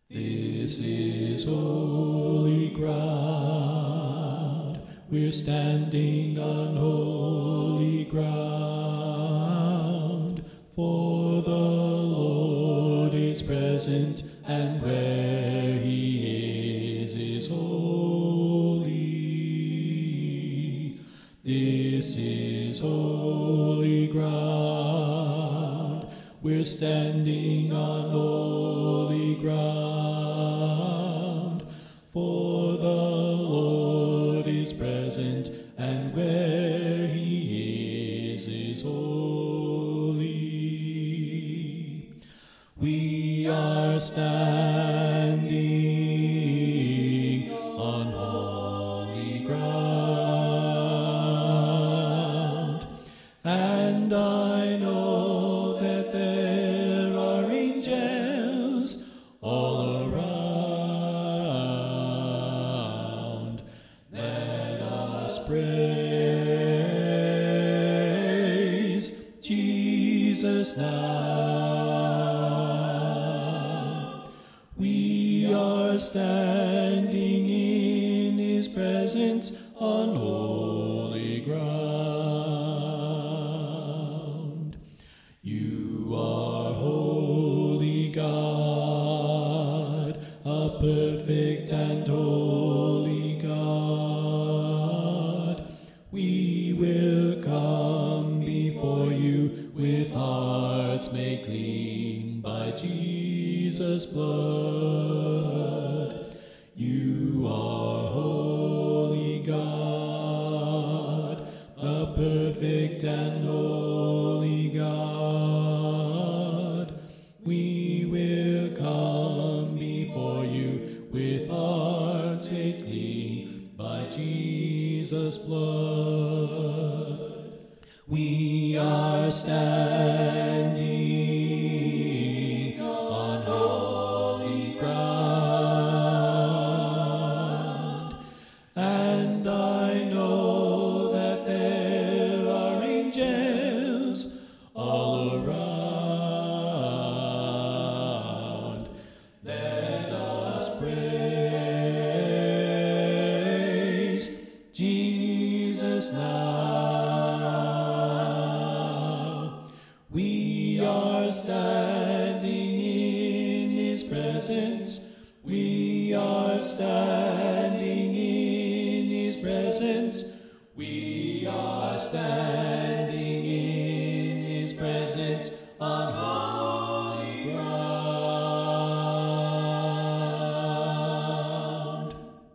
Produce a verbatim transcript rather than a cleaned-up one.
This is holy ground. We're standing on holy ground. For the Lord is present, and where he is is holy. This is holy ground. We're standing on holy ground. For the Lord is present, and where he is is holy. We are standing on holy ground, and I know that there are angels all around. Let us praise Jesus now. We are standing in his presence on holy ground. You are holy God, a perfect and holy God. We will come before you with hearts made clean by Jesus' blood. You are holy God, a perfect and holy God. We will come before you with hearts made clean by Jesus' blood. We are standing on holy ground, and I know that there are angels all around. Let us praise Jesus now. We are standing in his presence. We are standing in his presence. We are standing in his presence on